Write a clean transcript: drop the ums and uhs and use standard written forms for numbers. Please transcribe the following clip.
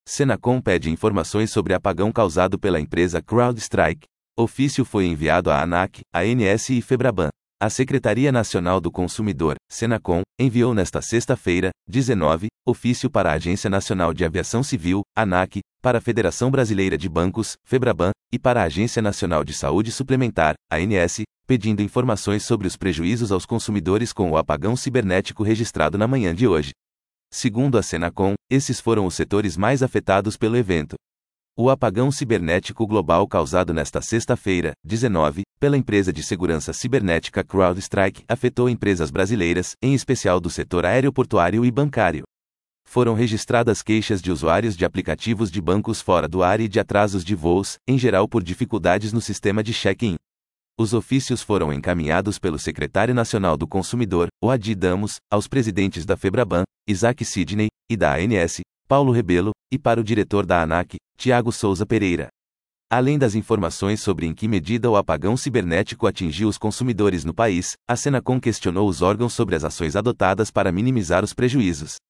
Senacom pede informações sobre apagão causado pela empresa CrowdStrike. Ofício foi enviado à ANAC, ANS e Febraban. A Secretaria Nacional do Consumidor, Senacom, enviou nesta sexta-feira, 19, ofício para a Agência Nacional de Aviação Civil, ANAC, para a Federação Brasileira de Bancos, Febraban, e para a Agência Nacional de Saúde Suplementar, ANS, pedindo informações sobre os prejuízos aos consumidores com o apagão cibernético registrado na manhã de hoje. Segundo a Senacom, esses foram os setores mais afetados pelo evento. O apagão cibernético global causado nesta sexta-feira, 19, pela empresa de segurança cibernética CrowdStrike afetou empresas brasileiras, em especial do setor aeroportuário e bancário. Foram registradas queixas de usuários de aplicativos de bancos fora do ar e de atrasos de voos, em geral por dificuldades no sistema de check-in. Os ofícios foram encaminhados pelo secretário nacional do Consumidor, Oadi Damos, aos presidentes da Febraban, Isaac Sidney, e da ANS, Paulo Rebelo, e para o diretor da ANAC, Tiago Souza Pereira. Além das informações sobre em que medida o apagão cibernético atingiu os consumidores no país, a Senacom questionou os órgãos sobre as ações adotadas para minimizar os prejuízos.